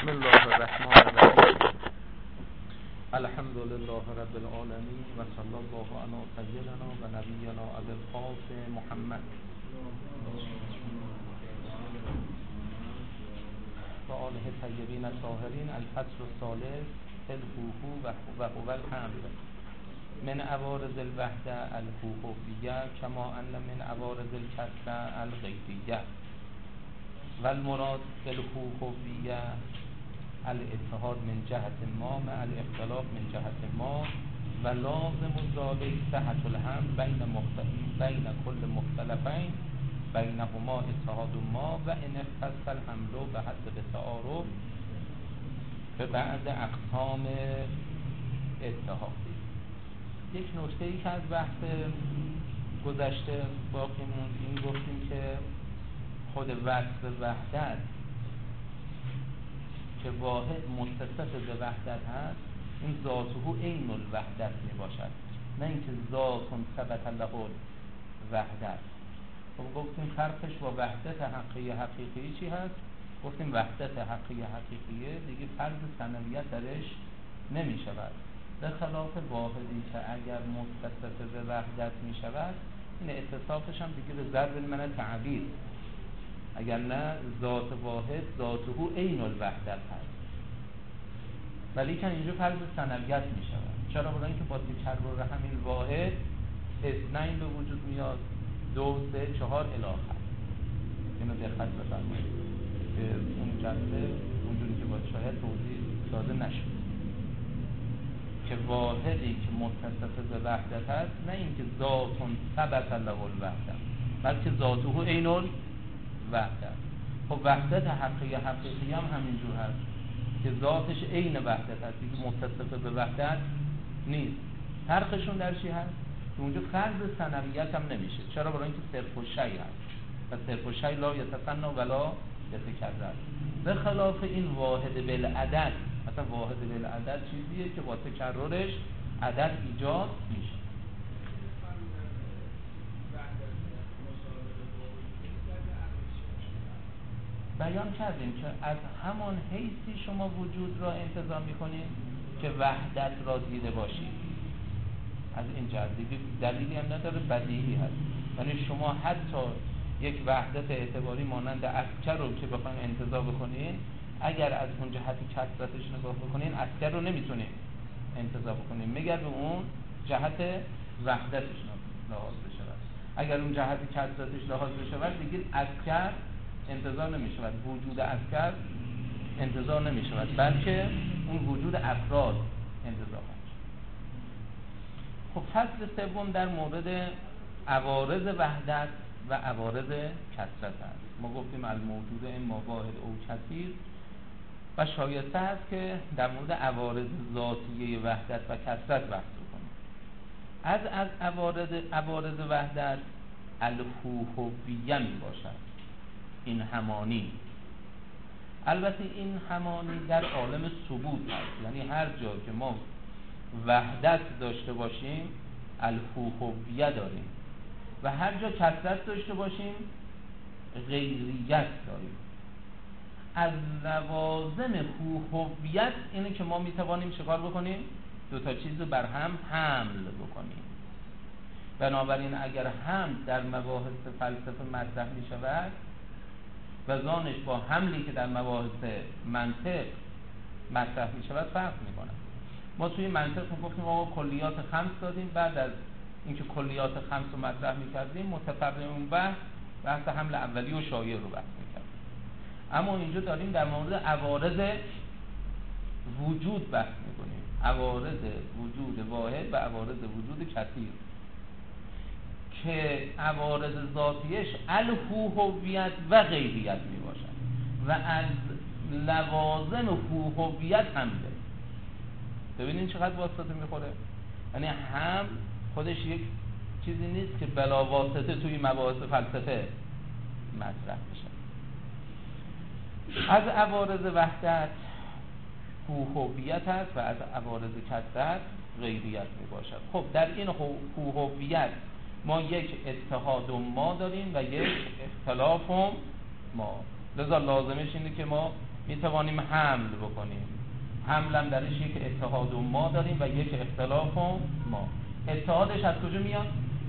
بسم الله الرحمن الرحیم. الحمد لله رب العالمین و صلی الله علی سیدنا و نبینا ابی القاسم محمد و آله طیبین الطاهرین. الفصل الثالث الحوح و هو الحمل. من عوارض الوحده الحوحیه کما ان من عوارض الکسره الغیریه و المراد بالحوحیه الاتحاد من جهت ما مع الاختلاف من جهت ما و لازم ذلك صحة الحمل بین كل مختلفین بینهما اتحاد ما و ان اختص الحمل بحسب تعارف به بعض اقسام اتحادی. یک نکته ای که از بحث گذشته باقی موند این گفتیم که خود وصف وحدت که واحد متصف به وحدت هست، این ذاته عین الوحدت می باشد، نه اینکه ذات ثبت له الوحدت. خب گفتیم فرقش با وحدت حقیقی چی هست؟ گفتیم وحدت حقیقیه دیگه فرض ثنویت درش نمی شود، به خلاف واحدی که اگر متصف به وحدت می شود این اتصافش هم دیگه به ضرب من تعبیر، اگر نه ذات واحد ذاته عین الوحدت هست، ولی که اینجا فرض ثنویت می شود. چرا؟ برای اینکه با تکرر همین واحد اثنین به وجود میاد، 2 3 4 الی آخر. اینو دقت بفرمایید که اون جلسه اونجوری که باید شاید توضیح داده نشد که واحدی که متصف به وحدت هست، نه اینکه ذات ثبت له الوحدت، بلکه ذاته عین وحدت. خب وحدت حقیقی هم همینجور هست که ذاتش عین وحدت هست، که متصف به وحدت نیست. فرقشون در چی هست؟ که اونجا فرض ثنویت هم نمیشه. چرا؟ برای اینکه صرف و شیء هست و صرف و شیء لا یتثنی ولا یتکرر، به خلاف این واحد بالعدد. مثلا واحد بالعدد چیزیه که با تکررش عدد ایجاد میشه. بیان کردیم که از همان حیثی شما وجود را انتزاع میکنید که وحدت را دیده باشید. از این جهت دلیلی هم نداره، بدیهی هست. یعنی شما حتی یک وحدت اعتباری مانند عسکر رو که بخواید انتزاع بکنید، اگر از اون جهت کثرتش نگاه بکنید عسکر رو نمیتونید انتزاع بکنید مگر به اون جهت وحدتش لحاظ بشه. اگر اون جهت کثرتش لحاظ بشه دیگه عسکر انتزاع نمی شود، وجود عسکر انتزاع نمی شود، بلکه اون وجود افراد انتزاع خواهد شد. خب فصل سوم در مورد عوارض وحدت و عوارض کثرت است. ما گفتیم الموجود اما واحد او کثیر و شایسته است که در مورد عوارض ذاتیه وحدت و کثرت بحث کنیم. از عوارض وحدت الحوحیه می باشد، این همانی. البته این همانی در عالم ثبوت هست، یعنی هر جا که ما وحدت داشته باشیم الحوحیه داریم و هر جا کثرت داشته باشیم غیریت داریم. از لوازم حوحیت اینه که ما میتوانیم چکار بکنیم؟ 2 تا چیز رو بر هم حمل بکنیم. بنابراین اگر حمل در مباحث فلسفه مطرح می شود و زانش با حملی که در مباحث منطق مطرح می شود فرق می کند. ما توی منطق گفتیم آقا کلیات خمس دادیم، بعد از اینکه کلیات خمس رو مطرح می کردیم متفرعون بحث حمل اولی و شایع رو بحث می کردیم. اما اینجا داریم در مورد عوارض وجود بحث می کنیم، عوارض وجود واحد و عوارض وجود کثیر که عوارض ذاتیش الحوحیت و غیریت می باشد و از لوازم حوحیت حمله. ببینین چقدر واسطه میخوره. یعنی هم خودش یک چیزی نیست که بلا واسطه توی مباحث فلسفه مطرح بشه. از عوارض وحدت حوحیت هست و از عوارض کثرت غیریت می باشد. خب در این حوحیت ما یک اتحاد ما داریم و یک اختلاف ما. لذا لازمش اینه که ما میتوانیم حمل بکنیم. حمل هم درش یک اتحاد و ما داریم و یک اختلاف و ما. اتحادش از کجا میاد؟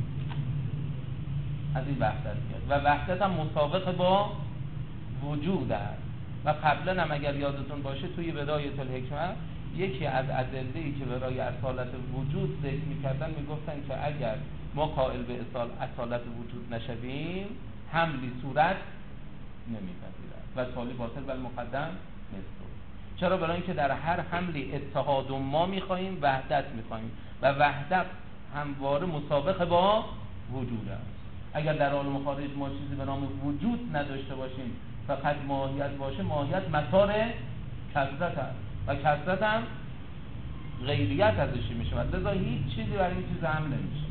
از این وحدت میاد و وحدت هم مسابق با وجود است. و قبلا هم اگر یادتون باشه توی بدایت الحکمه یکی از ادله‌ای که برای اصالت وجود ذکر می‌کردن میگفتن که اگر ما قائل به اصالت وجود نشویم حملی صورت نمی‌پذیرد و تالی باطل و مقدم مثل. چرا؟ برای اینکه در هر حملی اتحاد و ما می‌خوایم، وحدت می‌خوایم و وحدت همواره مسابق با وجود است. اگر در عالم خارج ما چیزی به نام وجود نداشته باشیم فقط ماهیت باشه، ماهیت مسار کثرت است و کثرت هم غیریت ازش میشه و لذا هیچ چیزی برای این چیز هم نمیشه.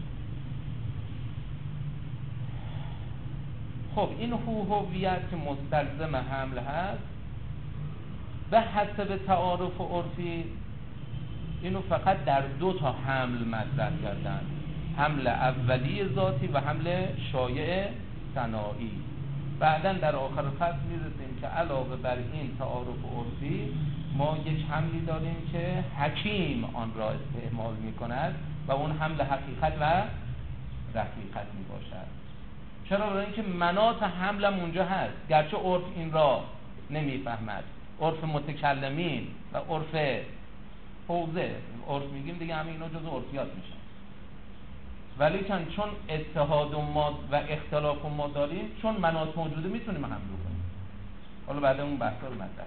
خب این هویت که مستلزم حمل هست به حسب تعارف و عرفی اینو فقط در 2 تا حمل مطرح کردن: حمل اولی ذاتی و حمل شایع ثنایی. بعدن در آخر فصل میرسیم که علاوه بر این تعارف و عرفی ما یک حملی داریم که حکیم آن را استعمال میکند و اون حمل حقیقت و رقیقت میباشد. چرا؟ برای اینکه مناط حملم اونجا هست، گرچه عرف این را نمیفهمد. عرف متکلمین و عرف حوزه، عرف میگیم دیگه، همه اینا جزو عرفیات میشن. ولی چون اتحاد و ما و اختلاف و ما داریم، چون مناط موجوده میتونیم حمل کنیم. حالا بعد اون بحثا رو مطرح.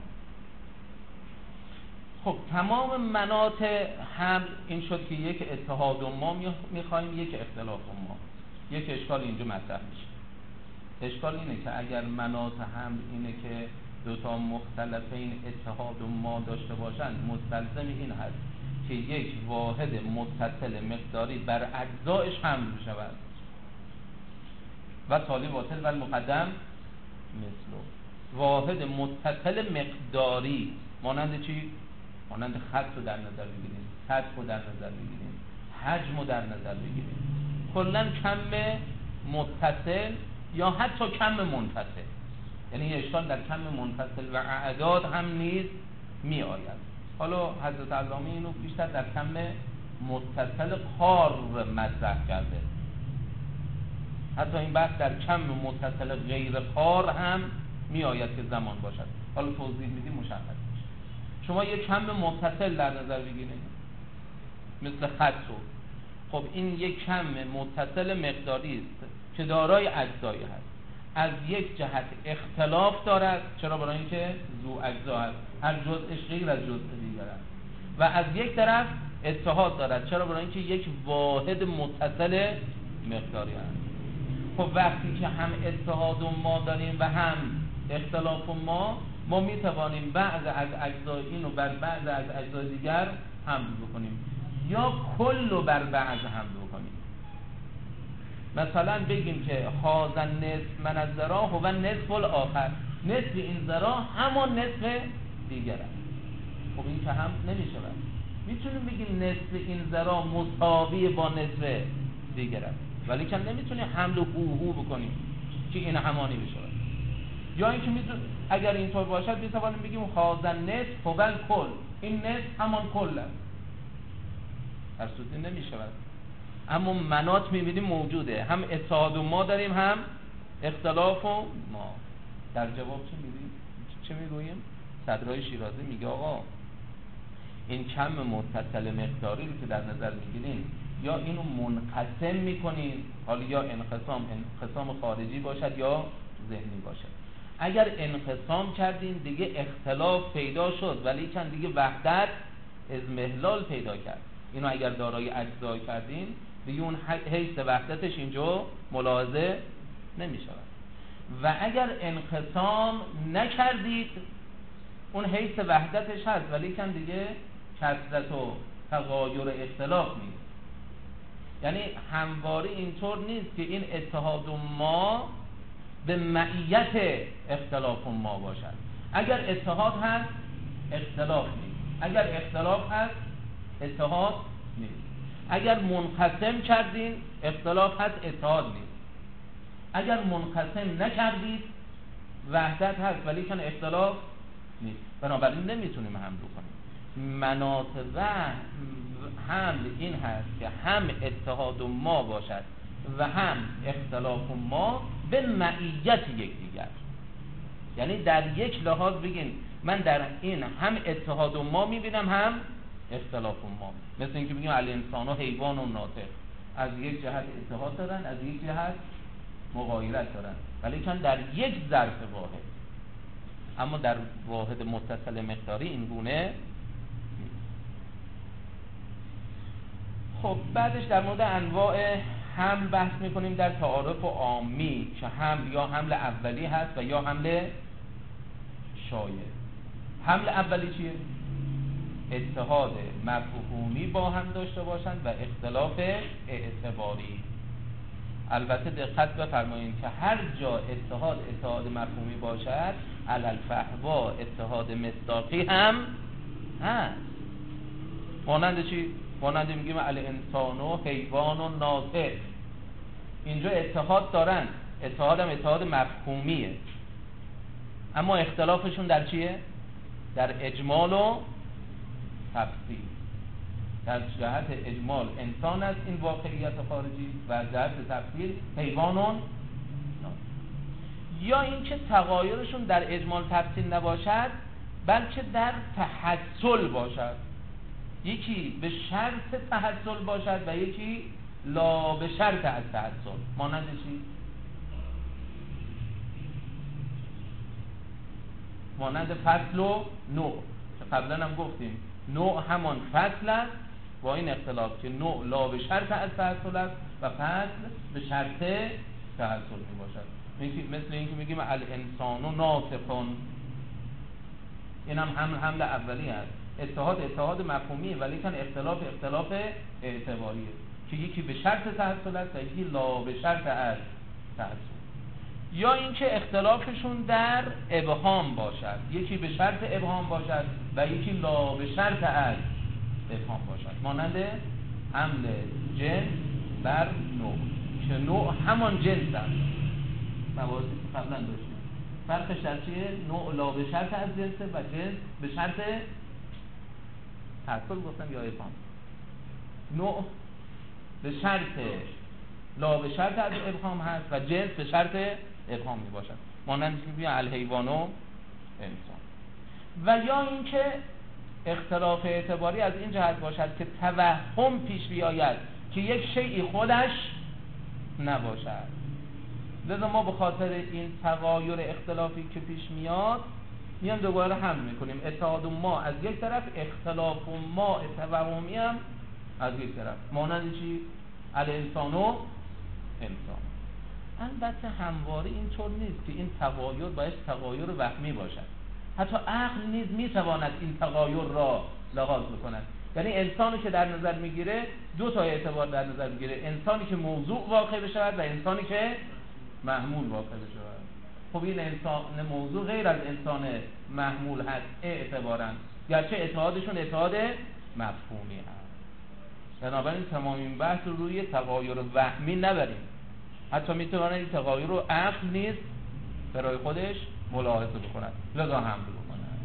خب تمام مناط حمل این شد که یک اتحاد و ما میخوایم، یک اختلاف و ما. یک اشکال اینجا مطرح میشه. اشکال اینه که اگر مناط حمل اینه که 2 تا مختلفین اتحاد و ما داشته باشند، مستلزم این هست که یک واحد متصل مقداری بر اجزایش حمل بشود و تالی باطل و مقدم مثلو. واحد متصل مقداری مانند چی؟ مانند خط رو در نظر بگیریم، سطح رو در نظر بگیریم، حجم رو در نظر بگیریم. کلن کم متصل یا حتی کم منفصل، یعنی اشکال در کم منفصل و اعداد هم نیز می آید. حالا حضرت علامه اینو بیشتر در کم متصل قار مطرح کرده. حتی این بحث در کم متصل غیر قار هم می آید که زمان باشد. حالا توضیح میدیم مشخص میشه. شما یک کم متصل در نظر بگیرید مثل خط رو. خب این یک کم متصل مقداری است که دارای اجزایی هست. از یک جهت اختلاف دارد، چرا؟ برای اینکه ذو اجزا هست، هر جزءش غیر از جزء دیگر است. و از یک طرف اتحاد دارد، چرا؟ برای اینکه یک واحد متصل مقداری هست. خب وقتی که هم اتحاد و ما داریم و هم اختلاف و ما میتوانیم بعض از اجزای این رو بر بعض از اجزای دیگر حمل بکنیم یا کل رو بر بعض حمل بکنیم. مثلا بگیم که هذا نصف من الذرا هو نصف الاخر، نصف این ذرا همان نصف دیگر است. خب این که هم نمیشه. میتونیم بگیم نصف این ذرا مساوی با نصف دیگر است، ولی که نمیتونیم حمل و هو بکنیم که این همانی بشه. یا اینکه اگر اینطور باشد میتوانیم بگیم هذا نصف هو الکل، این نصف همان کل است. در صورتی نمیشه. اما مناط میبینیم موجوده، هم اتحاد و ما داریم هم اختلاف و ما. در جواب چه میگوییم؟ صدرای شیرازی میگه آقا این کم متصل مقداری رو که در نظر میگیرین یا اینو منقسم میکنین، حالا یا انقسام خارجی باشد یا ذهنی باشد. اگر انقسام کردین دیگه اختلاف پیدا شد، ولی چند دیگه وحدت اضمحلال پیدا کرد. اینو اگر دارای اجزا کردین دیگه اون حیث وحدتش اینجا ملاحظه نمی شود. و اگر انقسام نکردید اون حیث وحدتش هست، ولی کن دیگه کثرت و تغایر اختلاف نیست. یعنی همواره اینطور نیست که این اتحاد ما به معیت اختلاف ما باشد. اگر اتحاد هست اختلاف نیست، اگر اختلاف هست اتحاد نیست. اگر منقسم کردین اختلاف هست اتحاد نیست. اگر منقسم نکردید وحدت هست ولی کن اختلاف نیست، بنابراین نمیتونیم حمل کنیم. مناط حمل این هست که هم اتحاد ما باشد و هم اختلاف ما به معیت یکدیگر. یعنی در یک لحاظ بگین من در این هم اتحاد ما میبینم هم اختلاف ما، مثل اینکه بگیم الانسان و حیوان و ناطق از یک جهت اتحاد دارن، از یک جهت مغایرت دارن، ولی چون در یک ظرف واحد. اما در واحد متصل مقداری این گونه نیست. خب بعدش در مورد انواع حمل بحث میکنیم در تعارف عامی که حمل یا حمل اولی هست و یا حمل شایع. حمل اولی چیه؟ اتحاد مفهومی با هم داشته باشند و اختلاف اعتباری. البته دقت بفرمایید که هر جا اتحاد مفهومی باشد علی الفحوا اتحاد مصداقی هم هست. مانند چی؟ مانند میگیم الانسان و حیوان و ناطق، اینجا اتحاد دارن، اتحاد هم اتحاد مفهومیه، اما اختلافشون در چیه؟ در اجمال و تفصیل. در جهت اجمال انسان است این واقعیت خارجی و جهت تفصیل حیوان و ناطق. یا اینکه تغایرشون در اجمال تفصیل نباشد بلکه در تحصل باشد، یکی به شرط تحصل باشد و یکی لا به شرط از تحصل. مانند چی؟ مانند فصل و نوع که قبلا هم گفتیم نوع همان فصل است با این اختلاف که نوع لا به شرط از تحصل است و فصل به شرط تحصل می باشد. مثل اینکه میگیم الانسان ناطقون، این هم حمل اولی است. اتحاد مفهومیه ولی کن اختلاف اعتباریه که یکی به شرط تحصل است و یکی لا به شرط از تحصل. یا اینکه اختلافشون در ابهام باشد، یکی به شرط ابهام باشد و یکی لا به شرط از ابهام باشد. مانند حمل جنس بر نوع که نوع همان جنس است. مواردی که قبلا داشتیم فرقش در چیه؟ نوع لا به شرط از جنسه و جنس به شرط تحصل گفتم یا ابهام. نوع به شرط لا به شرط از ابهام هست و جنس به شرط ابهام می باشد. مانند که بگیم الحیوان و انسان. و یا اینکه اختلاف اعتباری از این جهت باشد که توهم پیش بیاید که یک شیئی خودش نباشد. لذا ما به خاطر این تغایر اختلافی که پیش میاد میان دوباره حمل میکنیم اتحاد ما از یک طرف، اختلاف ما توهمی هم از یک طرف. مانند چی؟ الانسان و انسان. البته همواره اینطور نیست که این تغایر باید تغایر وهمی باشد. حتی عقل نیز میتواند این تغایر را لحاظ بکند. یعنی انسانی که در نظر میگیره دو تا اعتبار در نظر میگیره، انسانی که موضوع واقع بشود و انسانی که محمول واقع بشود. خب این انسان موضوع غیر از انسان محمول هست اعتباراً، گرچه اتحادشون اتحاد مفهومی هست. بنابراین تمام این بحث رو روی تغایر وهمی نبریم. حتی میتونه این تغایر رو عقل نیست برای خودش ملاحظه بکند، لذا حمل بکند.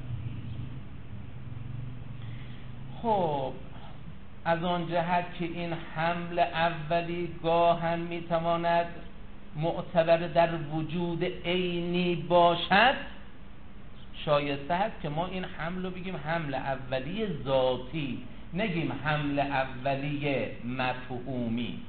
خب از آن جهت که این حمل اولی گاهن میتواند معتبر در وجود عینی باشد، شایسته است که ما این حمل رو بگیم حمل اولی ذاتی، نگیم حمل اولی مفهومی.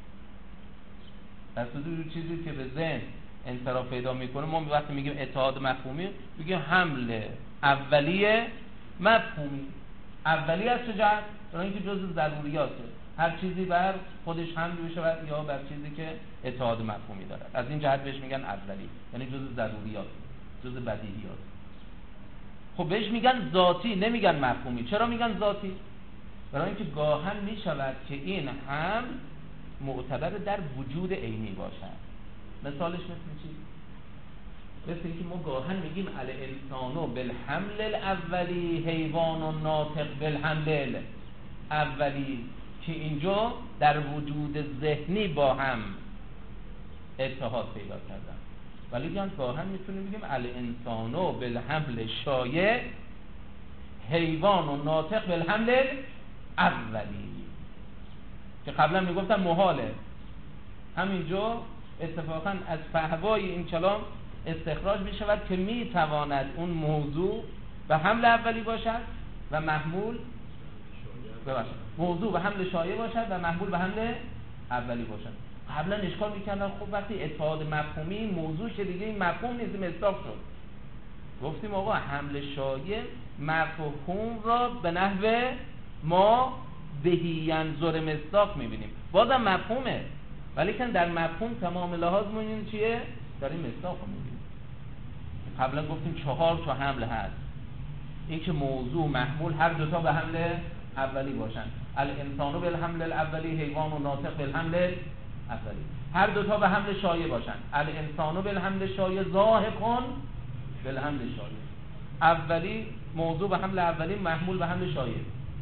در صورت چیزی که به ذهن انصراف پیدا میکنه ما وقتی میگیم اتحاد مفهومی بگیم حمل اولی مفهومی. اولی از چه جهت؟ چون اینکه جزء ضروریاته، هر چیزی بر خودش حمل بشود یا بر چیزی که اتحاد مفهومی دارد، از این جهت بهش میگن اولی، یعنی جزء ضروریات، جزء بدیهیات. خب بهش میگن ذاتی، نمیگن مفهومی. چرا میگن ذاتی؟ برای اینکه گاهن میشود که این حمل معتبر در وجود عینی باشد. مثالش مثل چی؟ مثل اینکه ما گاهن میگیم الانسان بالحمل الاولی حیوان و ناطق بالحمل اولی، که اینجا در وجود ذهنی با هم اتحاد پیدا کردن. ولی گاهن میتونیم بگیم الانسانو بالحمل شایع، حیوان و ناطق بالحمل اولی، که قبلا میگفتم محاله. همینجا اتفاقا از فحوای این کلام استخراج میشود که میتواند اون موضوع به حمل اولی باشد و محمول موضوع به حمل شایع باشد و محمول به حمل اولی باشد. قبلا اشکال میکردن خب وقتی اتحاد مفهومی موضوع شه دیگه این مفهوم نیست، مصداق شد. گفتیم آقا حمل شایع مفهوم را به نحو ما بهی ینظر مصداق میبینیم، بازم مفهومه، ولی که در مفهوم تمام لحاظ میبینیم چیه؟ داریم مصداق رو میبینیم. قبلا گفتیم 4 تا حمل هست، این که موضوع محمول هر دوتا به حمل اولی باشن، الانسانو بالحمل الاولی، حیوان و ناطق بالحمل اولی، هر دوتا به حمل شایع باشن، الانسانو بالحمل شایع، ضاحکون بالحمل شایع، اولی موضوع به حمل اولی، محمول به حمل شایع،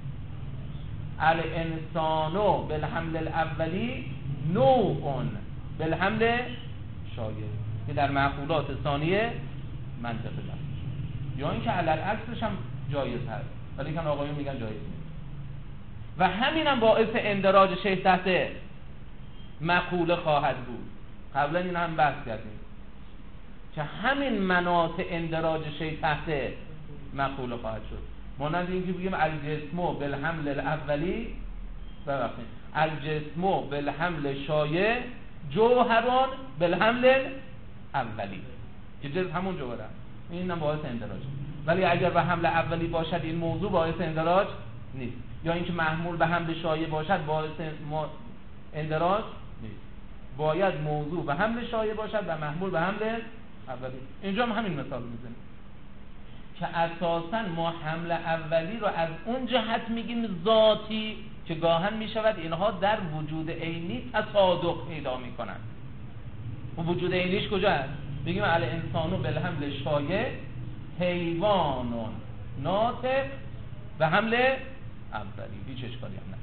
الانسانو بالحمل الاولی، نوعون بالحمل شایع، که در معقولات ثانیه منطقه دست، یا اینکه علل عکسش هم جایز هست ولی که آقایون میگن جایز نیست. و همین هم باعث اندراج شیء تحت مقوله خواهد بود. قبلا این هم بحث کردیم که همین مناط اندراج شیء تحت مقوله خواهد شد. مانند اینکه بگیم الجسمو بالحمل الاولی، ببخشید الجسمو بالحمل شایع، جوهران بالحمل اولی، که جسم همون جوهره، این هم باعث اندراج. ولی اگر به حمل اولی باشد این موضوع باعث اندراج نیست، یا اینکه محمول به حمل شایع باشد باعث اندراج نیست. باید موضوع به حمل شایع باشد و محمول به حمل اولی. اینجا هم همین مثال میزنیم که اساساً ما حمل اولی رو از اون جهت میگیم ذاتی که گاهن میشود اینها در وجود عینی تصادق پیدا میکنن. و وجود عینیش کجا هست؟ بگیم الانسانو بالحمل شایع، حیوانون ناطق به حمل اولی، هیچ اشکالی هم نه.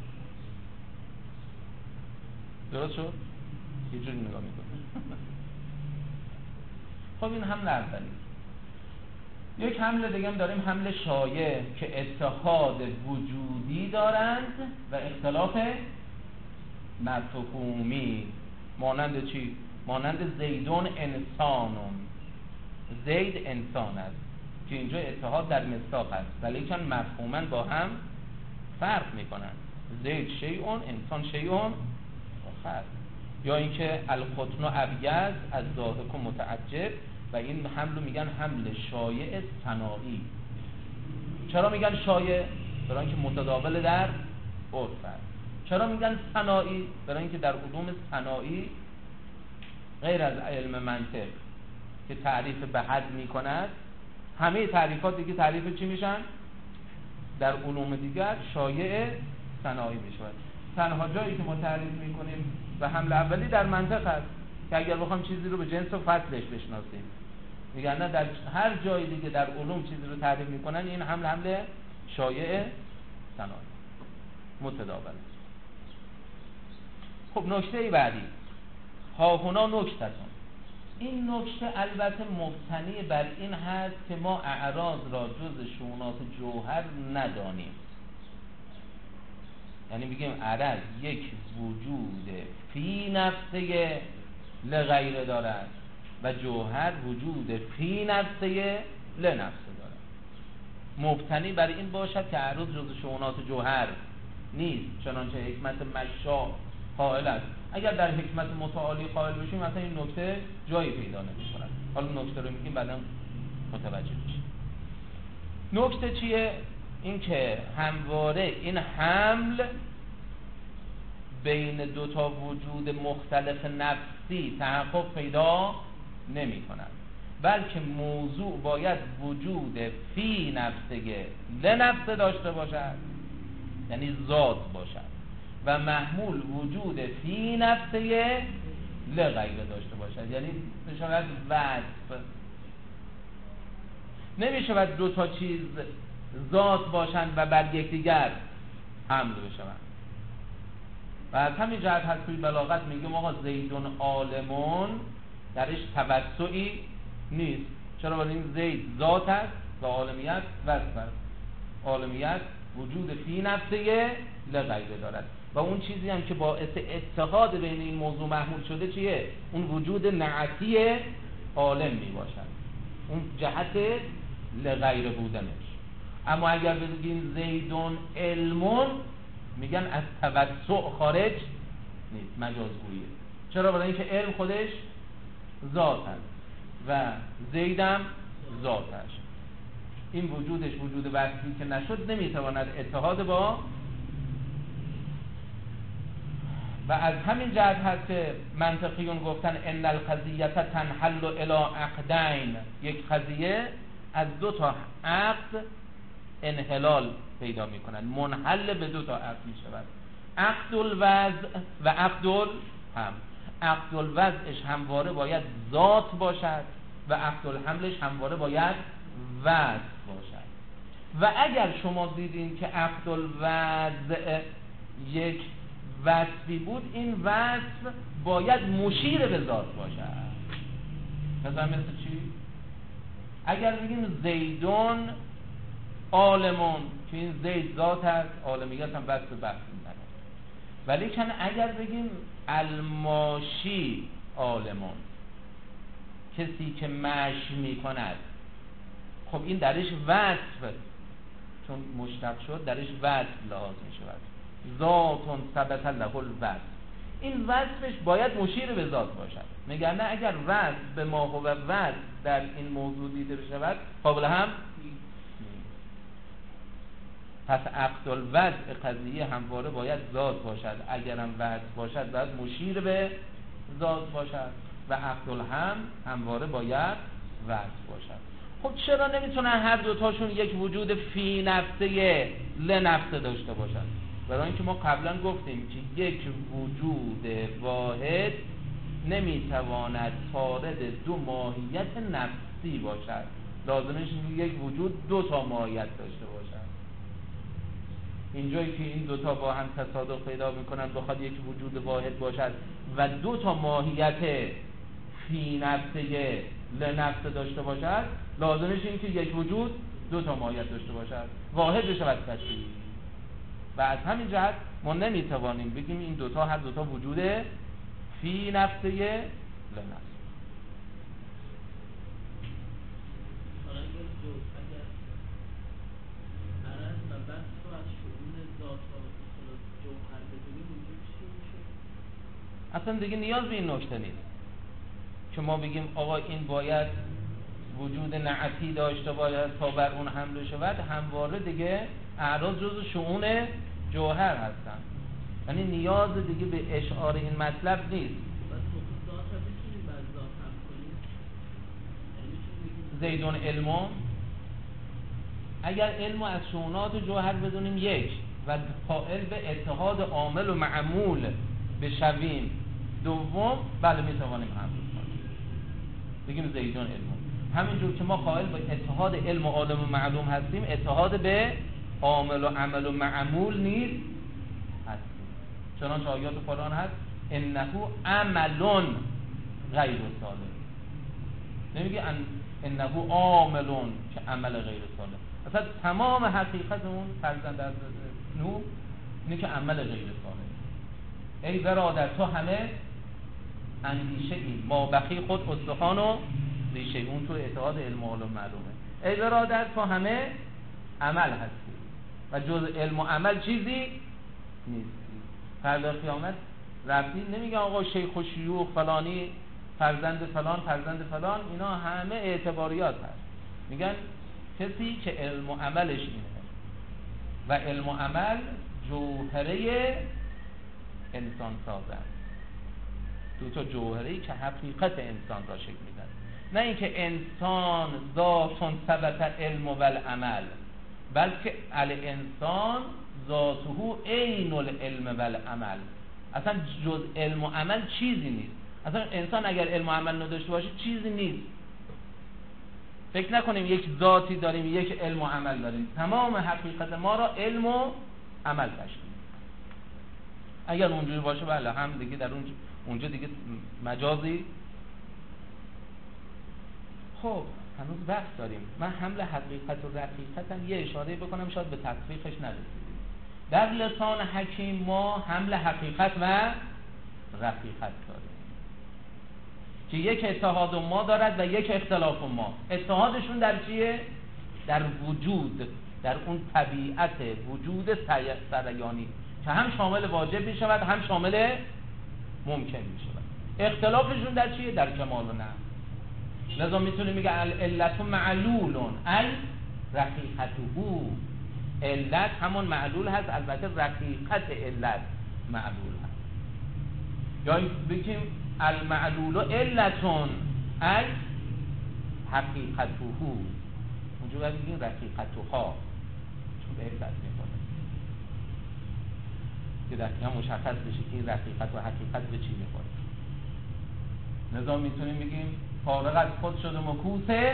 درست شد؟ یه جوری نگاه میکنیم. خب این حمل اولی. یک حمل دیگه هم داریم، حمل شایع، که اتحاد وجودی دارند و اختلاف مفهومی. مانند چی؟ مانند زیدون انسانون، زید انسان است، که اینجا اتحاد در مصداق است ولی چون مفهوما با هم فرق میکنن. زید شیئون، انسان شیئون، فرق. یا اینکه الخطن ابیض از ضاحک و متعجب، و این حمل رو میگن حمل شایع ثنایی. چرا میگن شایع؟ برای اینکه متداول در عرف است. چرا میگن ثنایی؟ برای اینکه در علوم ثنایی غیر از علم منطق که تعریف به حد میکند، همه تعریفات دیگه تعریف چی میشن؟ در علوم دیگر شایع ثنایی میشود. تنها جایی که ما تعریف میکنیم و حمل اولی در منطق است که اگر بخوام چیزی رو به جنس و فصلش بشناسیم، میگن نه در هر جای دیگه در علوم چیزی رو تعریف میکنن این حمل شایع ثنایی متداول. خب نکته بعدی، ها هنا نکته‌تون. این نکته البته مبتنی بر این هست که ما اعراض را جز شؤونات جوهر ندانیم. یعنی بگیم عرض یک وجود فی نفسه لغیره دارد و جوهر وجود فی نفسه لنفسه دارد. مبتنی بر این باشد که عرض جز شؤونات جوهر نیست، چنانچه حکمت مشا قائل است. اگر در حکمت متعالی قائل بشیم مثلا این نکته جایی پیدا نمی‌کند. حالا نکته رو میگیم بعدا متوجه میشیم. نکته چیه؟ این که همواره این حمل بین دو تا وجود مختلف نفسی تحقق پیدا نمی کند، بلکه موضوع باید وجود فی نفسه لنفسه داشته باشد، یعنی ذات باشد، و محمول وجود فی نفسه لغیره داشته باشد، یعنی بشود وصف. نمی شود دو تا چیز ذات باشند و بر یکدیگر حمل بشوند. و از همین جهت هست توی بلاغت میگیم آقا زیدون عالمون درش توسعی نیست. چرا؟ برای این زید ذات است و عالمیت وصف است. عالمیت وجود فی نفسه لغیره دارد و اون چیزی هم که باعث اتحاد بین این موضوع محمول شده چیه؟ اون وجود نعتی عالم می باشد، اون جهت لغیره بودنش. اما اگر بگیم زیدون علمون، میگن از توسع خارج نیست، مجازگوییه. چرا؟ برای اینکه علم خودش ذات است و زیدم ذاتش. این وجودش وجود وصفی که نشد نمیتواند اتحاد با، و از همین جهت هست که منطقیون گفتن ان القضیه تنحل الی عقدین، یک قضیه از دو تا عقد انحلال پیدا میکنن، منحل به دو تا عقد میشود، عقد الوضع و عقد الحمل. عقد الوضعش همواره باید ذات باشد و عقد الحملش همواره باید وضع باشد. و اگر شما دیدین که عقد الوضع یک وصفی بود، این وصف باید مشیر به ذات باشد. مثلا مثل چی؟ اگر بگیم زیدون عالمون، که این زید ذات هست، عالمیت هم وصف بحث می‌کنه. ولی کن اگر بگیم الماشی عالمون، کسی که مشی می‌کند، خب این درش وصف، چون مشتق شد درش وصف لحاظ می‌شود. ذاتون ثبت له الوصف، این وصفش باید مشیر به ذات باشد. میگن نه، اگر وصف به ما هو وصف در این موضوع دیده بشود قابل هم نیست. پس عقد الوضع قضیه همواره باید ذات باشد، اگرم وصف باشد باید مشیر به ذات باشد، و عقد الحمل همواره باید وصف باشد. خب چرا نمیتونن هر دوتاشون یک وجود فی نفسه لنفسه داشته باشن؟ برای اینکه ما قبلا گفتیم که یک وجود واحد نمیتواند وارد دو ماهیت نفسی باشد، لازمش یک وجود دو تا ماهیت داشته باشد. اینجایی که این دوتا با هم تصادف پیدا میکنن، بخواد یک وجود واحد باشد و دو تا ماهیت فی نفسه لنفسه داشته باشد، لازمش این که یک وجود دو تا ماهیت داشته باشد، واحد بشود تشریح. و از همین جهت ما نمیتوانیم بگیم این دوتا هر دوتا وجود فی نفسه لنفسه. اصلا دیگه نیاز به این نکته نیست که ما بگیم آقا این باید وجود نعتی داشته باید تا بر اون حمله شود. همواره دیگه اعراض جزء شؤون جوهر هستن، یعنی نیاز دیگه به اشعار این مطلب نیست. زیدون علمون، اگر علم از شؤونات جوهر بدونیم یک و قائل به اتحاد عامل و معمول بشویم دوم، بله میتوانیم حمل کنیم بگیم زیدون علمون. همینجور که ما قائل به اتحاد علم و عالم و معلوم هستیم، اتحاد به عامل و عمل و معمول نیز هستیم. چنانچه آیات قرآن هست انه عمل غیر صالح، نمیگه انه عامل که عمل غیر صالح. اصلا تمام حقیقت اون فرزند از نوح اینه که عمل غیر صالح. ای برادر تو همه اندیشه ای، ما بقی خود استخوان و ریشه، اون تو اتحاد علم و عالم معلومه. ای برادر تو همه عمل هستی و جز علم و عمل چیزی نیستی. فردا قیامت رفتی نمیگه آقا شیخ و شیوخ فلانی فرزند فلان فرزند فلان، اینا همه اعتباریات هست. میگن کسی که علم و عملش اینه و علم و عمل جوهره انسان سازه، دو تا جوهره‌ای که حقیقت انسان را شکل میدن، نه اینکه انسان ذاتون ثبت علم و العمل، بلکه الانسان ذاته عین العلم و العمل. اصلا جز علم و عمل چیزی نیست. اصلا انسان اگر علم و عمل نداشته باشه چیزی نیست. فکر نکنیم یک ذاتی داریم یک علم و عمل داریم. تمام حقیقت ما را علم و عمل تشکیل میده. اگر اونجوری باشه بله هم دیگه در اونجا دیگه مجازی خب هنوز وقت داریم. من حمل حقیقت و رقیقت هم یه اشاره بکنم، شاید به تطبیقش نرسیدیم. در لسان حکیم ما حمل حقیقت و رقیقت داریم که یک اتحاد ما دارد و یک اختلاف ما. اتحادشون در چیه؟ در وجود، در اون طبیعت وجود سریانی که هم شامل واجب می شود هم شامل ممکن می شود. اختلافشون در چیه؟ در کمال و نقص. لذا میتونیم میگه العلت معلولون رقیقته. علت همون معلول هست، البته رقیقت علت معلول هست. یا بگیم المعلول علتون ای حقیقته. اونجا باید بگیم رقیقتها، چون به علت میکنه که دقیقا مشخص بشه که این رقیقت و حقیقت به چی میخوره. لذا میتونیم بگیم فارغ از خود شده مکوسه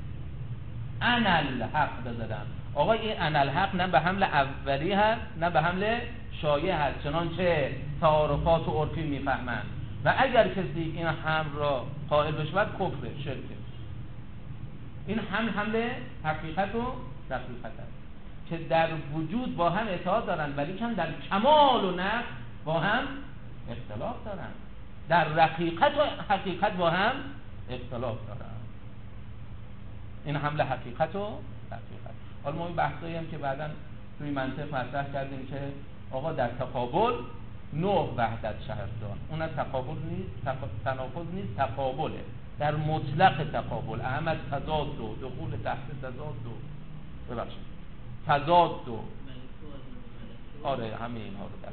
انالحق بزدن. آقا این انالحق نه به حمل اولی هست نه به حمل شایع هست، چنانچه تعارفات و عرفی میفهمند. و اگر کسی این حمل را قائل بشود کفر شرکه. این حمل حقیقت و رقیقت است که در وجود با هم اتحاد دارن ولی که در کمال و نقص با هم اختلاف دارن، در رقیقت و حقیقت با هم اختلاف دارن. این حمل حقیقت و رقیقت. حالا ما این بحثایی هم که بعداً توی منطق مطرح کردیم که آقا در تقابل نوع وحدت شهردان، اون تقابل نیست، تناقض نیست، تقابله. در مطلق تقابل احمد تضاد و دخول تحت تضاد و ببخشید تضاد و آره همه اینها رو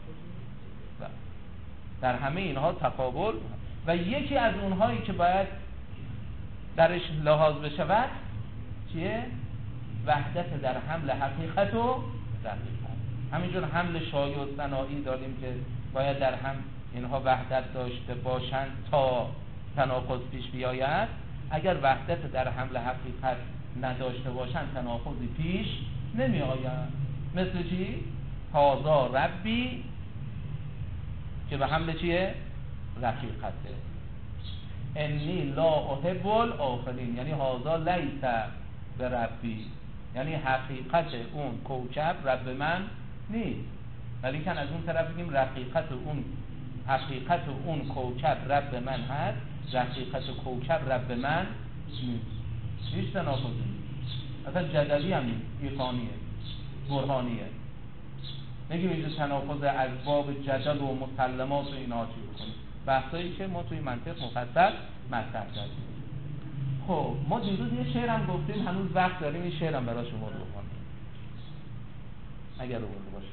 در همه اینها تقابل. و یکی از اونهایی که باید درش لحاظ بشود چیه؟ وحدت در حمل حقیقت و رقیقت. همینجور حمل شایع و ثنایی داریم که باید در هم اینها وحدت داشته باشند تا تناقض پیش بیاید. اگر وحدت در حمل حقیقت نداشته باشند تناقضی پیش نمی آید. مثل چی؟ هذا ربی که به حمل چیه؟ رقیقته. انی لا احب الآخرین، یعنی هذا لیس به ربی، یعنی حقیقت اون کوکب رب من نیست، ولی کن از اون طرف بگیم حقیقت اون کوکب رب من هست، حقیقت کوکب رب من نیست. هیچ تناقضی نیست، اصلا جدلی هم نیست، ایقانیه برهانیه. نگیم اینجا تناقض از باب جدل و مسلمات و اینا چی بکنیم، بحثایی که ما توی منطق مفصل مطرح کردیم. خب ما دیروز یه شعر هم گفتیم، هنوز وقت داریم این شعر هم برای شما رو بخونیم اگر رو برده باشیم.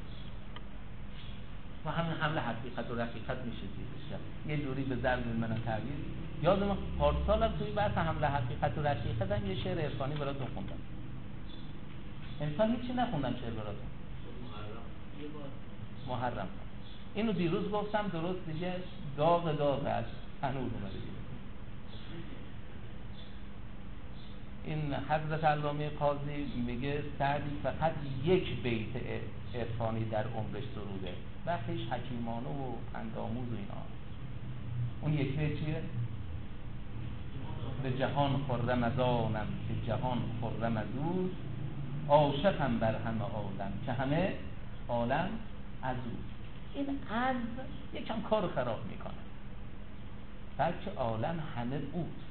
و همین حمل حقیقت و رقیقت میشه زیرش یه جوری به ضرب من تعبیر. یادم پارسال هم توی بحث حمل حقیقت و رقیقت هم یه شعر عرفانی براتون خوندم. امسال هیچی نخوندم شعر براتون. محرم اینو دیروز گفتم، درست دیگه داغ است هنوز اومده دیگه. این حضرت علامه قاضی میگه سعدی فقط یک بیت عرفانی در عمرش سروده، بقیش حکیمانه و پندآموز و اینا. اون یک بیت چیه؟ به جهان خرم از آنم که جهان خرم از اوست، عاشقم بر همه عالم که همه عالم از اوست. این از یکم کارو خراب میکنه، بلکه عالم همه اوست.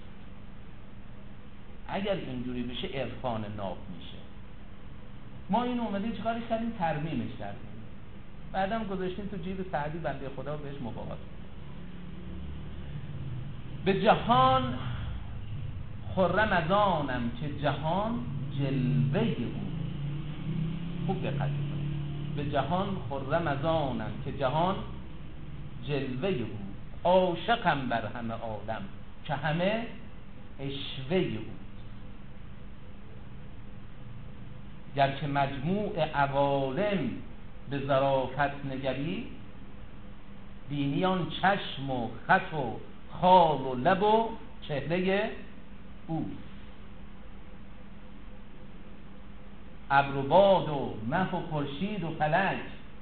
اگر اینجوری بشه عرفان ناب میشه. ما این اومدیم چیکارش کردیم؟ ترمیمش کردیم، بعدم گذاشتیم تو جیب سعدی بنده خدا بهش مباهات. به جهان خرم از آنم که جهان جلوه بود. خوب دقت کنید. به جهان خرم از آنم که جهان جلوه بود، عاشقم بر همه آدم که همه اشوه بود. گرچه مجموع عوالم به ظرافت نگری، بینی آن چشم و خط و خال و لب و چهره او. ابر و باد و مه و خورشید و فلک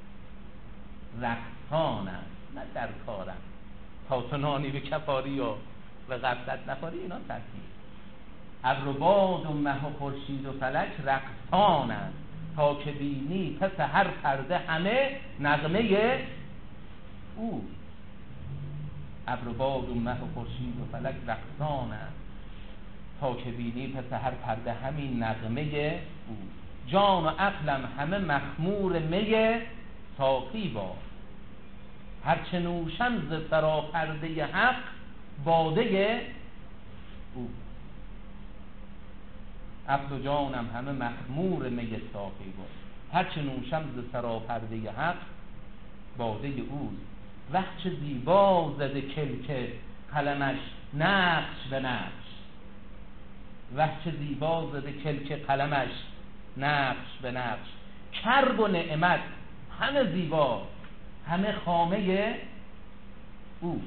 رقصانند نه در کارند، تا تو نانی به کفاری و غفلت نخوری. اینا ترتیب ابر و باد و مه و خورشید و فلک رقصانند، تا که بینی پس هر پرده همه نغمه او. ابر و باد و مه و خورشید و فلک رقصانند، تا که بینی پس هر پرده همین نغمه او. جان و عقلم همه مخمور می ساقی باد، هرچه نوشم ز سراپرده حق باده او. عقل و جانم همه مخمور می ساقی باد، هرچه نوشم ز سراپرده حق باده او. وه چه زیبا زده کلک قلمش نقش به نقش، وه چه زیبا زده کلک قلمش نقش به نقش. کرب و نعمت همه زیبا، همه خامه او.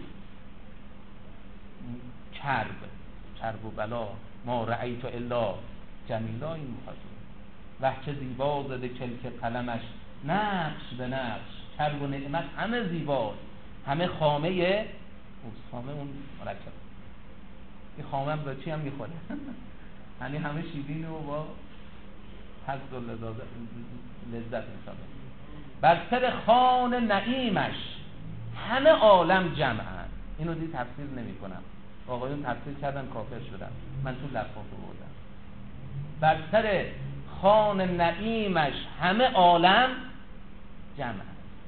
کرب و بلا ما رأیت الا جمیلا، این مخاطب. وه چه زیبا زده کلک قلمش نقش به نقش. کرب و نعمت همه زیبا، همه خامه او. خامه اون مرکب، این خامه هم با چی هم میخوره یعنی همه شیرین و با حظ و لذت میشود. بر سر خوان نعیمش همه عالم جمعند. اینو دیگه تفسیر نمی کنم، آقایون تفسیر کردن کافر شدن، من تو لفظ بردم. بر سر خوان نعیمش همه عالم جمعند.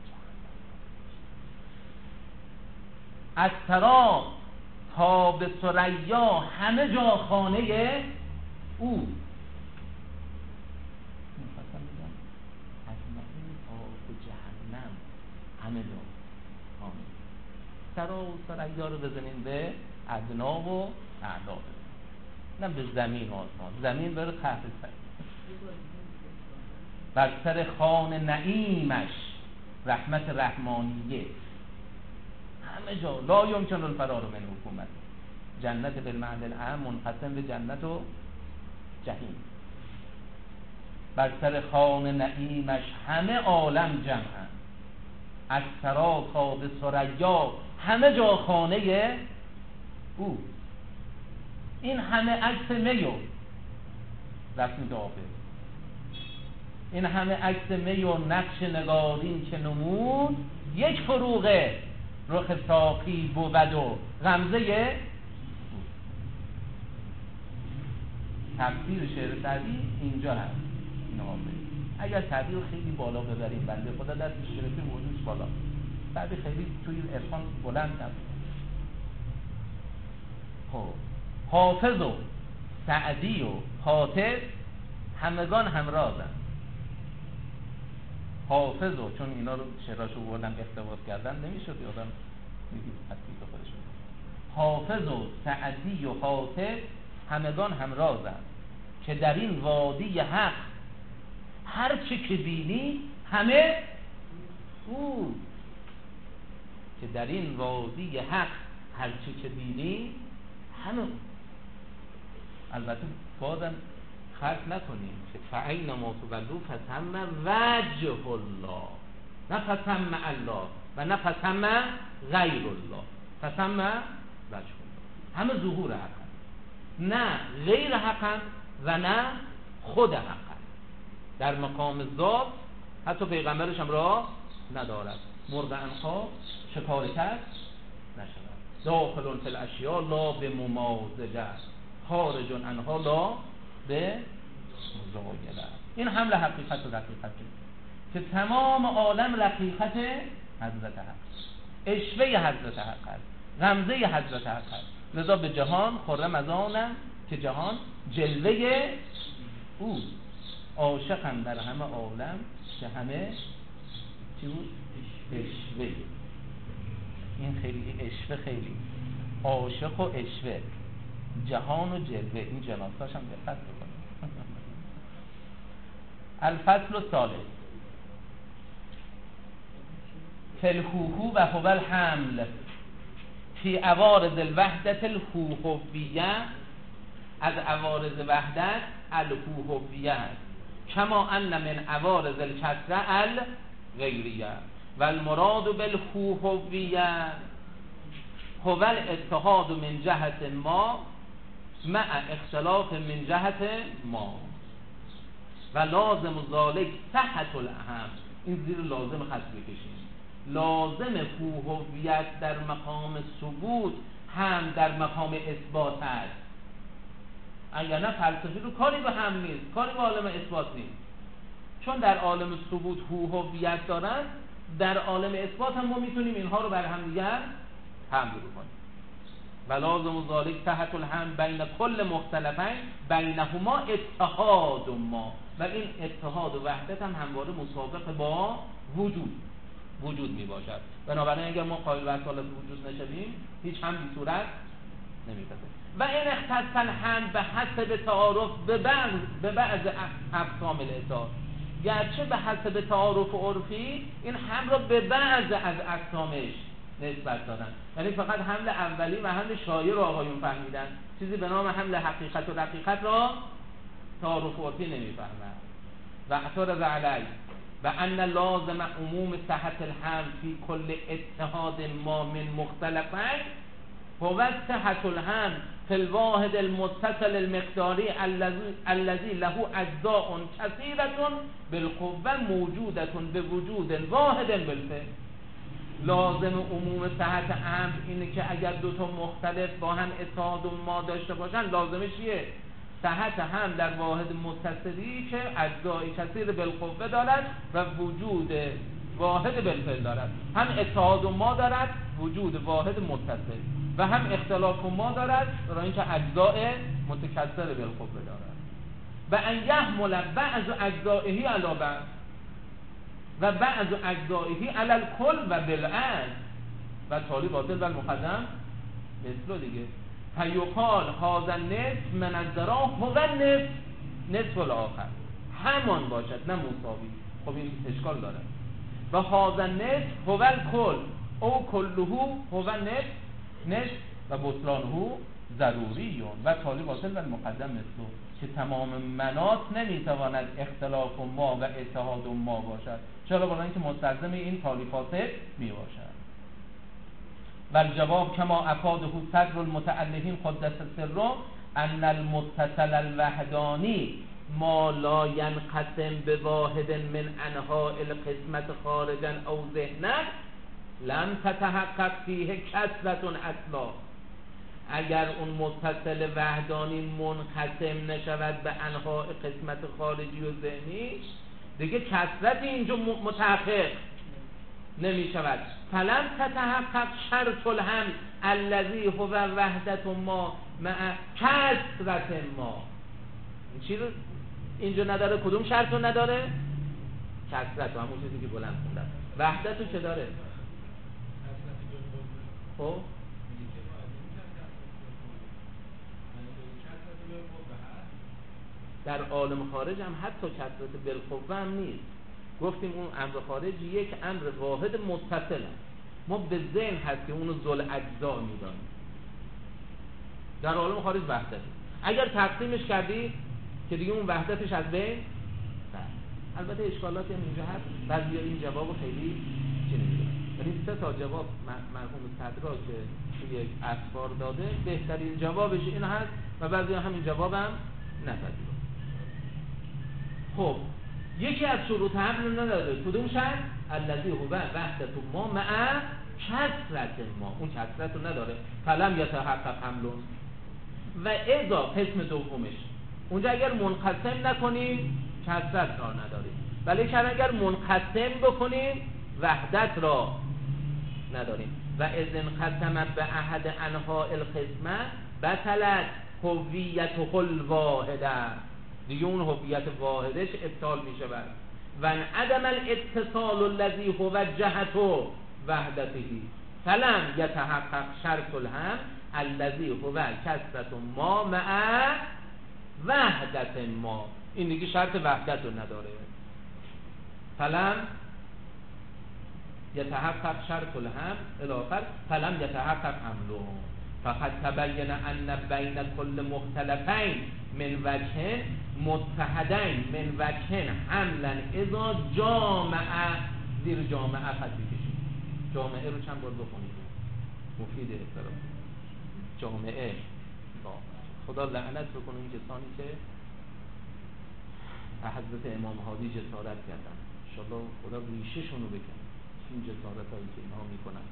از سرا تا به ثریا همه جا خانه او. از نعیم تا به جهنم همه جا خانه. سرا و ثریا رو بزنین به ادنا و اعلا، نه به زمین و آسمان. زمین بره تحت سر. بر سر خوان نعیمش رحمت رحمانیه همه جا. لا یمکن الفرار من حکومت. جنت بالمعنی العام منقسم به جنت و جهنم. بر سر خوان نعیمش همه عالم جمعند، از سرا تا به ثریا همه جا خانه او. این همه عکس میو رسم داخل، این همه عکس می و نقش نگارین که نمود، یک فروغه رخ ساقی بود و غمزه. تفسیر شعر سعدی اینجا هست. اگر تعبیر خیلی بالا ببریم، بنده خدا دستش گرفته موضوعش بالا، بعد خیلی توی عرفان بلند نبود. خب حافظ و سعدی و حاطب همگان همرازن. حافظ و چون اینا رو شعراشو بردن اقتباس کردن نمیشد یادم میگید حتی به خودشون. حافظ و سعدی و حاطب همگان همرازن، که در این وادی حق هر چی که بینی همه او. که در این وادی حق هر چی که بینی همه. البته بازم خرق نکنیم که فَأَيْنَمَا تُوَلُّوا فَثَمَّ وَجْهُ اللَّه، نه فَثَمَّ الله و نه فَثَمَّ غیر الله، فَثَمَّ وجه الله. همه ظهور حق، نه غیر حق و نه خود حق. در مقام ذات حتی پیغمبرش هم راه ندارد. مرغ عنقا شکار کس نشود. داخل فی الاشیاء لا به ممازجه، خارج عنها لا به مزایده. این حمل حقیقت و رقیقته که تمام عالم رقیقت حضرت حق، اشوه حضرت حق است، غمزه حضرت حق است. لذا به جهان خرم از آنم که جهان جلوه او. عاشقم در همه عالم که همه چی بود؟ اشوه. این خیلی اشوه، خیلی عاشق و اشوه، جهان و جلوه. این جناساش هم دقت بکنید. الفصل الثالث فی الحوحو و هو الحمل فی عوارض الوحدت الحوحویه. از عوارض وحدت الحوحویه کما ان من عوارض الکسره الغیریه و المراد بالحوحویه هو الاتحاد من جهت ما مع اختلاف من جهت ما و لازم ذالک صحت الاهم. این زیر لازم خط بکشیم. لازم هویت در مقام ثبوت هم در مقام اثبات است. اگر نه فلسفی رو کاری به هم نیست، کاری به عالم اثبات نیست. چون در عالم ثبوت هویت دارن، در عالم اثبات هم ما میتونیم اینها رو بر هم دیگر حمل کنیم. و لازم ذالک صحت الهم بین کل مختلفین بینهما اتحاد ما. و این اتحاد و وحدت هم همواره مسابقه با وجود می باشد. بنابراین اگر ما قائل بر اصالت وجود نشویم، هیچ هم بی صورت نمی‌پذیریم. و این اختص الهم به حسب تعارف به بعض اقسام الاطاعت، گرچه به حسب تعارف عرفی این هم را به بعض از اقسامش نسبت دادن، یعنی فقط حمل اولی و حمل شایع رو آقایون فهمیدن، چیزی به نام حمل حقیقت و دقیقت را تعارف عرفی نمی‌فهمند. و اعترض علی و ان لازم عموم صحت الهم فی کل اتحاد ما من مختلفین هو صحت الهم فی الواحد المتصل المقداری الذی له اجزاء کثیرة بالقوة موجودة بوجود واحد بالفعل. لازم عموم صحت امر اینه که اگر دو تا مختلف با هم اتحاد و ما داشته باشن، لازمش چیه؟ صحت هم در واحد متصلی که اجزای کثیر بالقوه دارد و وجود واحد بالفعل دارد. هم اتحاد و ما دارد، وجود واحد متصل، و هم اختلاف و ما دارد، برای اینکه اجزای متکثر بالقوه دارد. و ان یحمل بعض اجزائه علی بعض و بعض اجزائه علی الکل و بالعکس و تالی باطل و المقدم مثل دیگه. فیقال هذا النصف من الذرا هو نصف الاخر، همان باشد نه مساوی. خب این اشکال داره. و هذا النصف هو الکل او کله هو نصف و بطلانه ضروری و تالی باطل و المقدم مثل، که تمام مناط نمیتواند اختلاف ما و اتحاد ما باشد. چرا؟ برای اینکه مستلزم این تالیفات می باشد. و الجواب کما افاده صدر المتألهین قدس سره ان المتصل الوحدانی ما لا ينقسم بواحد من انحاء القسمت خارجا او ذهنا لم تتحقق فیه کثرة اصلا. اگر اون متصل وحدانی منقسم نشود به انحاء قسمت خارجی و ذهنی، دیگه کثرت اینجا متحقق نمی شود. فلم تتحقق شرط الهم الذی هو وحدت ما مع کثرت ما. این چی رو اینجا نداره؟ کدوم شرط رو نداره؟ کثرت، همون چیزی که بلند خوندم. وحدت رو چه داره؟ خب در عالم خارج هم حتی کثرت بالقوه هم نیست. گفتیم اون امر خارج یک امر واحد متصل است. ما به ذهن هست که اونو ذل اجزا میدانیم. در عالم خارج وحدت. اگر تقسیمش کردی که دیگه اون وحدتش از بین رفت. البته اشکالاتی هم اینجا هست. بعضی این جوابو خیلی چی نمیدونن. یعنی 3 تا جواب مرحوم صدرا که توی یک اسفار داده، بهترین جوابش این هست و بعضی همین جوابم نپذیرن. خب یکی از شروط حمل نداره. کدوم شرط؟ الذی هو وحدت ما مع کثرت ما. اون کثرت رو نداره. فلم یتحقق حمل. و اذا قسم دومش، اونجا اگر منقسم نکنیم کثرت را نداریم، ولی اگر منقسم بکنیم وحدت را نداریم. و اذن قسم به احد انحاء القسمه بطلت هویته الواحده، دیگه اون هویت واحدش ابطال می شود. و عدم الاتصال الذی هو جهت وحدته فلم یتحقق شرط الهم الذی هو کثرت ما مع وحدت ما. این دیگه شرط وحدت رو نداره. فلم یتحقق شرط الهم الاخر فلم یتحقق حمله. فقط تبین ان بین کل مختلفین من وجه متحدین من وجه حملا اذا جامعه. زیر جامعه خط بکشید. جامعه رو چند بار بخونید، مفید احترام. جامعه خدا لعنت بکنه این کسانی که حضرت امام هادی جسارت کردن، انشاءالله خدا ریشه‌شون رو بکنه این جسارت هایی که اینها میکنن.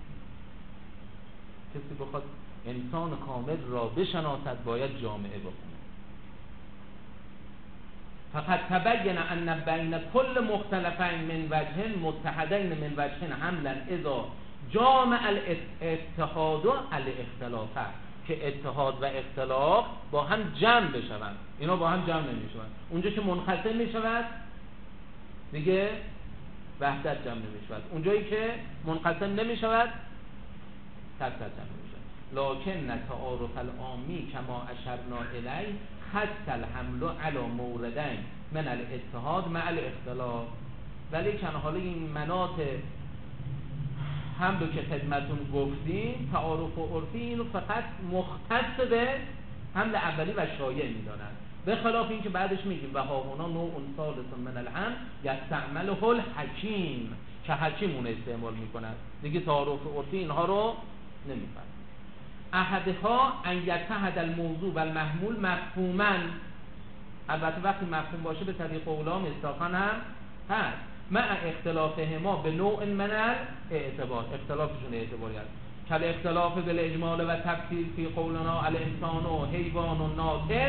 کسی بخواد انسان کامل را بشناسد باید جامعه بخونه. فقط تبین ان بین کل مختلفین من وجه متحدین من وجه حملا اذا جامع الاتحاد و الاختلاف، که اتحاد و اختلاف با هم جمع بشوند. اینا با هم جمع نمیشوند. اونجا که منقسم میشود دیگه وحدت جمع نمیشود، اونجایی که منقسم نمیشود وحدت جمع نمیشود. لکن تعارف العامی کما اشرنا الی خط الحمل علی موردین من الاتحاد مع الاختلاف. ولی کن حالا این مناط حمل که خدمتون گفتیم تعارف و عرفی اینو فقط مختص به حمل اولی و شایع میدانند، به خلاف این که بعدش میگیم و ها هنا نوع ثالث من الحمل یستعمله الحکیم، که حکیم اون استعمال میکند دیگه. تعارف و عرفی اینها رو نمیفهمند. احدها ان یتحد الموضوع و المحمول مفهوما، البته وقتی مفهوم باشه به طریق اولا مصداقا هم هست، مع اختلافهما به نوع من الاعتبار، اختلافشون اعتباری است. کل اختلاف بالاجمال و تفصیل فی قولنا الانسان و حیوان و ناطق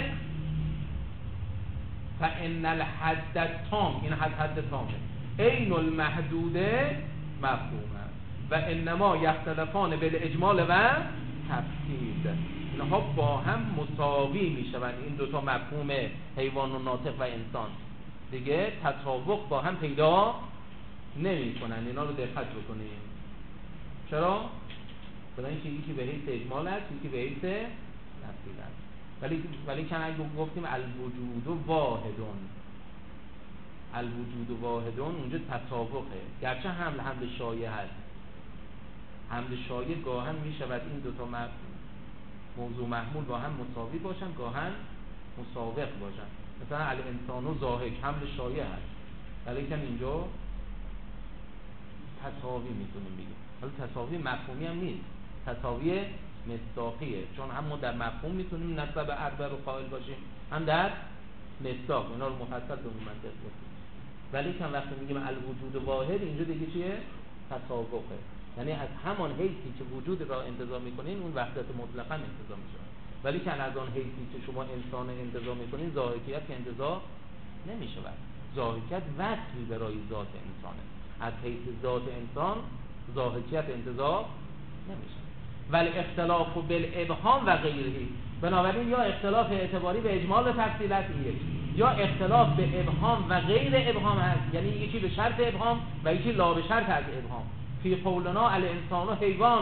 فان الحد التام، این حد تامه، عین المحدود مفهومه و انما یختلفان بالاجمال و تفصیل. اینها با هم مساوی میشوند، این دوتا مفهوم حیوان و ناطق و انسان دیگه تطابق با هم پیدا نمی کنن. اینا رو دقت بکنیم. چرا؟ برای اینکه یکی به حیث اجمال است، یکی به حیث تفصیل است. ولی که اگه گفتیم الوجود واحدون، الوجود واحدون اونجا تطابقه، گرچه حمل شایع هست. حمل شایع گاهن می شود این دوتا موضوع محمول با هم مساوی باشن، گاهن مساوق باشن. مثلا الانسان و ضاحک حمل شایع هست، ولی که اینجا تساوی میتونیم بگیم. ولی تساوی مفهومی هم نیست، تساوی مصداقیه، چون هم ما در مفهوم میتونیم نسب اربع رو قائل باشیم، هم در مصداق. اینا رو مفصل به منطق گفتیم. ولی که وقتی میگیم الوجود واحد اینجا دیگه چیه؟ تساوقه، یعنی از همان حیثی که وجود را انتزاع میکنین اون وحدت مطلقا انتزاع میشه. ولی که از آن حیثی که شما انسان انتزاع میکنین ضاحکیت که انتزاع نمیشه. ضاحکیت وصفی برای ذات انسانه، از حیث ذات انسان ضاحکیت انتزاع نمیشه. ولی اختلاف بالابهام و غیره، بنابراین یا اختلاف اعتباری به اجمال و تفصیل است یک، یا اختلاف به ابهام و غیر ابهام هست، یعنی یکی به شرط ابهام و یکی لا به شرط از ابهام. فی قولنا الانسان حیوان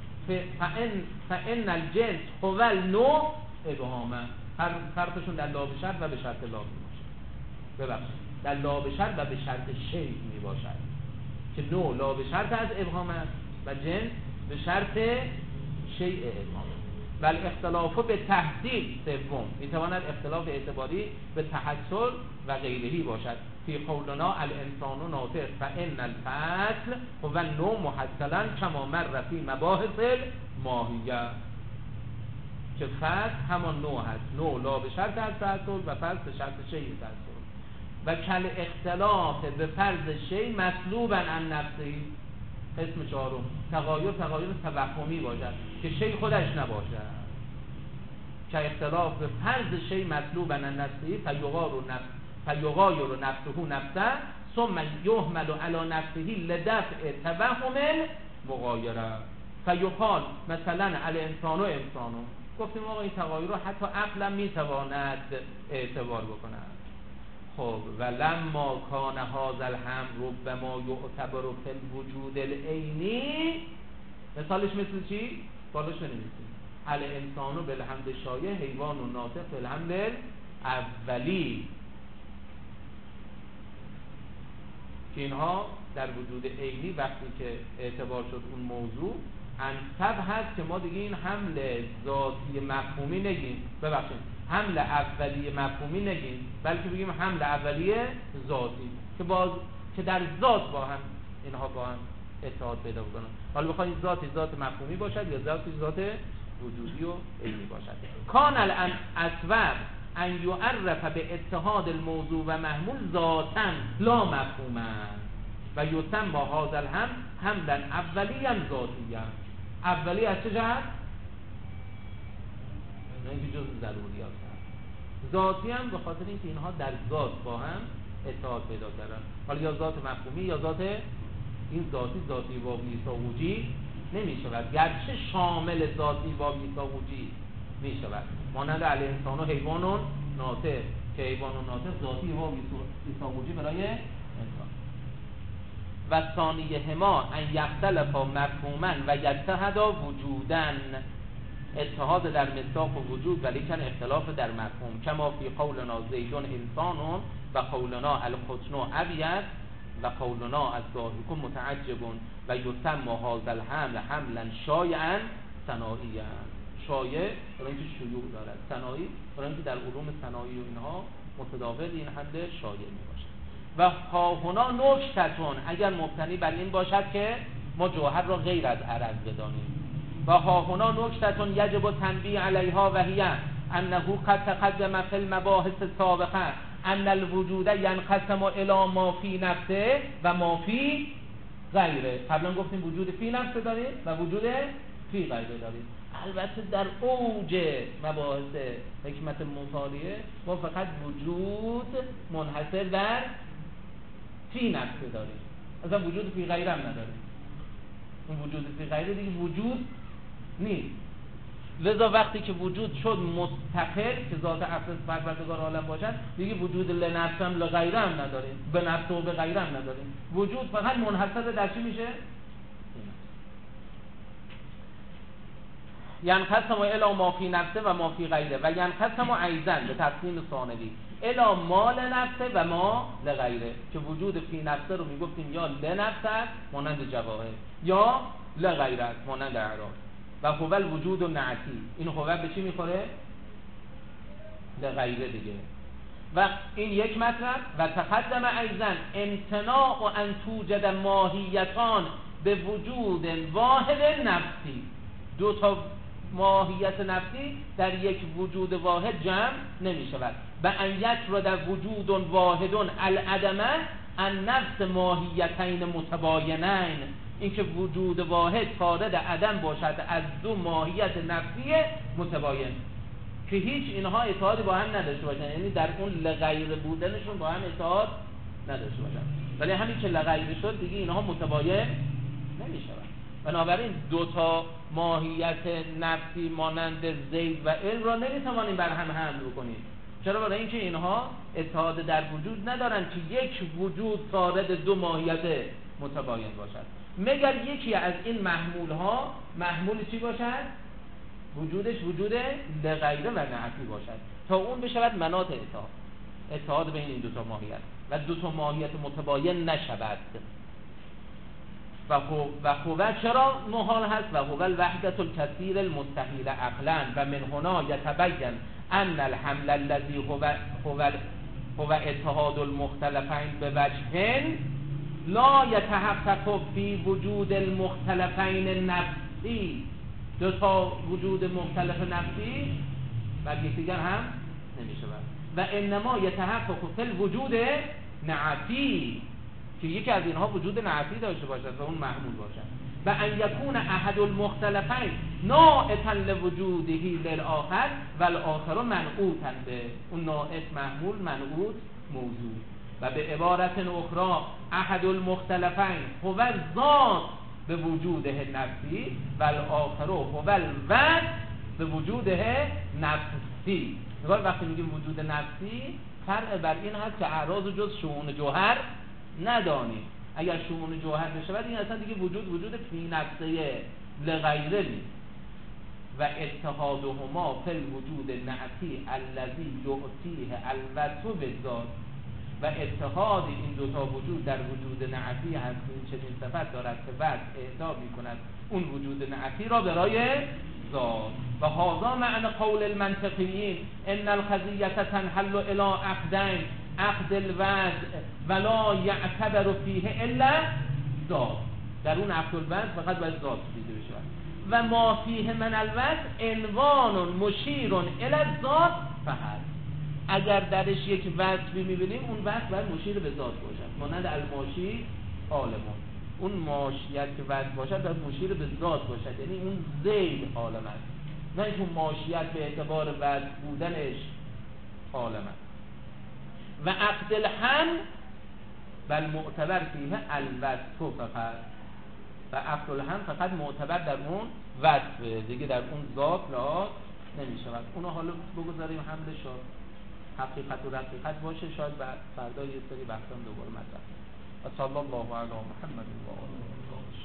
فان الجنس هو النوع ابهامه. فرقشون در لا به شرط و به شرط لا می باشد. در لا به شرط و به شرط شیء می باشد که نوع لا به شرط از ابهام است و جنس به شرط شیء ابهام. بل اختلاف به تحصیل سوم میتواند اختلاف اعتباری به تحصل و غیرهی باشد. فی قولنا الانسان ناطق فان الفصل هو النوع محصلا کما مر فی مباحث الماهیه، که فصل همان نوع هست، نوع لا به شرط از تحصل و فصل به شرط شیء تحصل. و کل اختلاف به فرض شیء مطلوبا عن نفسه. اسم چهارم تغایر توهمی باشد که شیء خودش نباشد. که اختلاف به فرض شیء مطلوبا عن نفسه فیغایر نفسه نفسه ثم یحمل علی نفسه لدفع توهم مغایره. فیقال مثلا الانسان و انسانو، گفتیم آقا این تغایر رو حتی عقلا میتواند اعتبار بکند. خب ولما کان هذا الهم ربما یعتبر فی الوجود العینی، مثالش مثل چی؟ بالش بنویسیم الانسانو بالحمد شایع حیوان و ناطق بالحمد اولی، که اینها در وجود عینی وقتی که اعتبار شد اون موضوع انسب هست که ما دیگه این حمل ذاتی مفهومی نگیم، ببخشید حمل اولیه مفهومی نگیم، بلکه بگیم حمل اولیه ذاتی که در ذات با هم اینها با هم اتحاد پیدا بکنن. حالا بخواید ذات مفهومی باشد یا ذات وجودی و علمی باشد. کان الاسباب ان یعرف به اتحاد الموضوع و محمول ذاتا لا مفهوما و یسمى هذا الهم حملا اولیا ذاتیا. اولی از چه جهت؟ اینکه جز ضروریات هست. ذاتی هم به خاطر اینکه اینها در ذات با هم اتحاد پیدا کردن. حالا یا ذات مفهومی یا ذات این ذاتی با میثاقی نمی شود، گرچه شامل ذاتی با میثاقی می شود. مانند الانسان و حیوان و ناطق که حیوان و ناطق ذاتی با میثاقی برای انسان. و ثانیهما ان یختلفا مفهوما و یتحدا وجودا. اتحاد در مصداق و وجود ولیکن اختلاف در مفهوم. کما فی قولنا زیدون انسان و قولنا القطن ابید و قولنا از ضاحک متعجب و یسمى هذا الحمل حملا شایعا صناعیا. شایع برای اینکه شیوع دارد، صناعی برای اینکه در علوم صناعی و اینها متداول این حمل شایع می باشد. و ها هنا نکتتون اگر مبتنی بر این باشد که ما جوهر را غیر از عرض بدانیم. و ها هنا نکتتون یجب تنبیه علیها و هی انه قد تقدم فی المباحث السابقه ان الوجود ینقسم الی ما فی نفسه و ما فی غیره. قبلا گفتیم وجود فی نفسه داریم و وجود فی غیره داریم. البته در اوج مباحث حکمت مطالعه ما فقط وجود منحصر در فی نفسه داریم، اصلا وجود فی غیره هم نداریم. اون وجود فی غیره دیگه وجود نیست. لذا وقتی که وجود شد مستقل که ذات اصل پروردگار عالم باشد دیگه وجود لنفس هم لغیره هم نداریم، به نفس و به غیره هم نداریم. وجود فقط منحصر در چی میشه؟ ینقسم الی ما فی نفسه و ما فی غیره و ینقسم ایضا به تقسیم ثانوی الی ما لنفسه و ما لغیره. که وجود فی نفسه رو میگفتیم یا لنفسه مانند جواهر یا لغیره مانند اعراض. و هو الوجود النعتی. این هو به چی میخوره؟ لغیره دیگه. و این یک مطلب. و تقدم ایضا امتناع ان توجد ماهیتان به وجود واحد نفسی. دو تا ماهیت نفسی در یک وجود واحد جمع نمی شود. و ان یفرد وجود واحد العدمه ان نفس ماهیتین متباینین. اینکه وجود واحد فارد عدم باشد از دو ماهیت نفسی متباین که هیچ اینها اتحادی با هم نداشته باشن، یعنی در اون لغیر بودنشون با هم اتحاد نداشته باشن. ولی همین که لغیر شد دیگه اینها متباین نمیشن. بنابراین دو تا ماهیت نفسی مانند زید و علم را نمیتوانیم بر هم حمل کنیم. چرا؟ برای اینکه اینها اتحاد در وجود ندارن که یک وجود فارد دو ماهیت متباین باشد. مگر یکی از این محمول ها محمول چی باشد؟ وجودش وجود لغیره و نعتی باشد تا اون بشود مناط اتحاد بین این دو تا ماهیت و دو تا ماهیت متباین نشود. و هو چرا محال هست؟ و هو الوحدة الكثير المستحيل عقلا و من هنا يتبين ان الحمل الذي هو اتحاد المختلفين بوجه لا يتحقق في وجود المختلفين النفسی. دو تا وجود مختلف نفسی و یکدیگر هم نمیشود. و انما يتحقق في الوجود نعتی که یکی از اینها وجود نعتی داشته باشد و اون محمول باشد. و ان یکون احد المختلفین ناعتا لوجوده للآخر و الاخر منعوتا به. اون ناعت محمول، منعوت موضوع. و به عبارت اخرى احد المختلفین هو الذات به وجوده نفسی و الاخر هو الوجه به وجوده نفسی. وقتی میگیم وجود نفسی فرق بر این هست که اعراض جز شؤون جوهر ندانیم. اگر شؤون جوهر بشود این اصلا دیگه وجود فی نفسه لغیره نیست. و اتحادهما فی الوجود نعتی الذی یعطیه الوصف بالذات. و اتحاد این دوتا وجود در وجود نعتی هست این چنین صفت دارد که وصف اعطا می‌کند اون وجود نعتی را برای ذات. و هذا معنی قول المنطقیین ان القضیه تنحل الی عقدین عقد الوضع ولا یعتبر فیه الا ذات. در اون عقد الوضع فقط باید ذات دیده بشه. و ما فیه من الوصف عنوان مشیر الی الذات فقط. اگر درش یک وصفی میبینیم اون وصف باید مشیر به ذات باشد، مانند الماشی عالمون. اون ماشیت که وصف باشد باید مشیر به ذات باشد، یعنی اون زید عالم است، نه اینکه ماشیت به اعتبار وصف بودنش عالم است. و عقد الهم بل معتبر فیه الوصف فقط، و عقد الهم فقط معتبر در اون وصفه دیگه، در اون ذات لحاظ نمی شود. اونو حالا بگذاریم حملش شد حقیقت و رقیقت باشه، شاید بعد فردا یه سری بحثم دوباره مطرح. و صلی الله علی محمد و آله و صحبه.